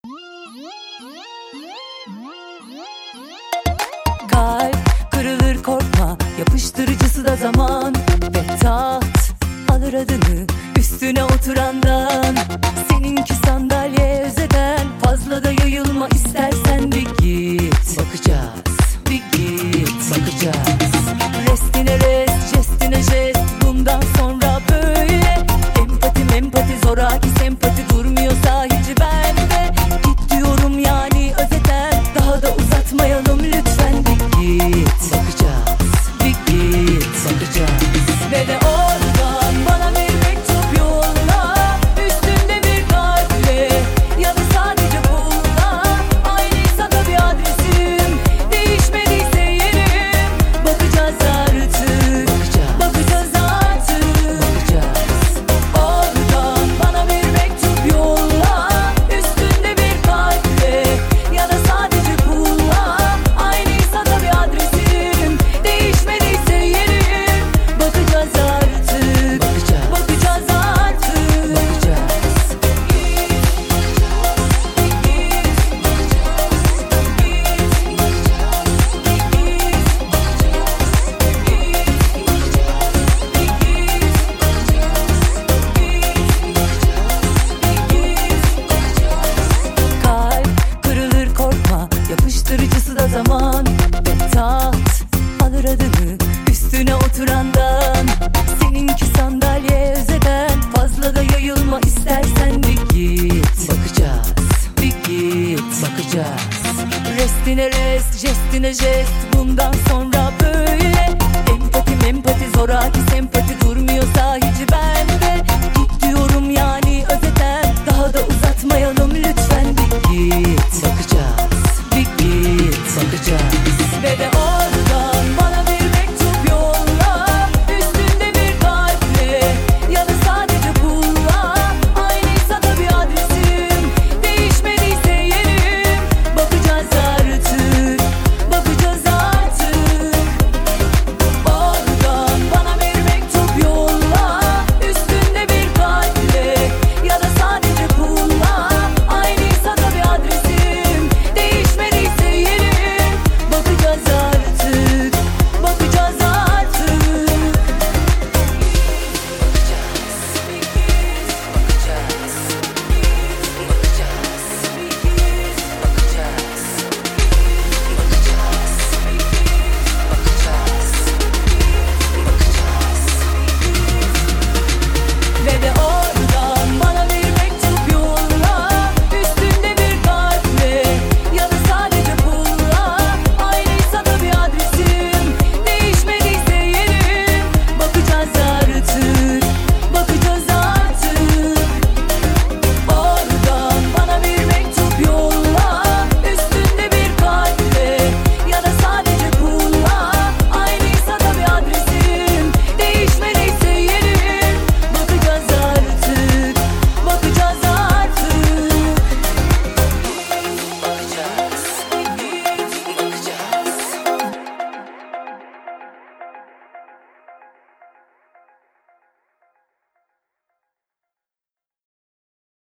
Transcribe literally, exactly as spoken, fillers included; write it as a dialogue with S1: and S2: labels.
S1: Kalp kırılır korkma, yapıştırıcısı da zaman. Ve taht alır adını üstüne oturandan. Seninki sandalye özeden, fazla da yayılma istersen bir git. Bakacağız, bir git, bakacağız. Restine rest, jestine jest, bundan sonra böyle. Empati mempati zoraki sempati durmuyorsa hiç bende. Git diyorum yani özeten, daha da uzatmayalım lütfen. Bir git, bakacağız, bir git, bakacağız. Ve de oradan bana bir mektup yolla, üstünde bir kalple ya da sadece pulla. Aynıysa da bir adresim, değişmediyse yerim. Bakacağız artık, bakacağız artık, bakacağız. Oradan bana bir mektup yolla, üstünde bir kalple ya da sadece pulla. Aynıysa da bir adresim, değişmediyse yerim. Bakacağız artık, bakacağız, bakacağız artık, bakacağız. Kalp kırılır korkma, yapıştırıcısı da zaman. Ve taht alır adını üstüne oturandan. Seninki sandalye özeden, fazla da yayılma istersen bir git. Bakacağız, bir git, bakacağız. Restine rest, jestine jest, bundan sonra böyle. Empati mempati zoraki sempati durmuyorsa hiç bende. Git diyorum yani özeten, daha da uzatmayalım lütfen. Bir git.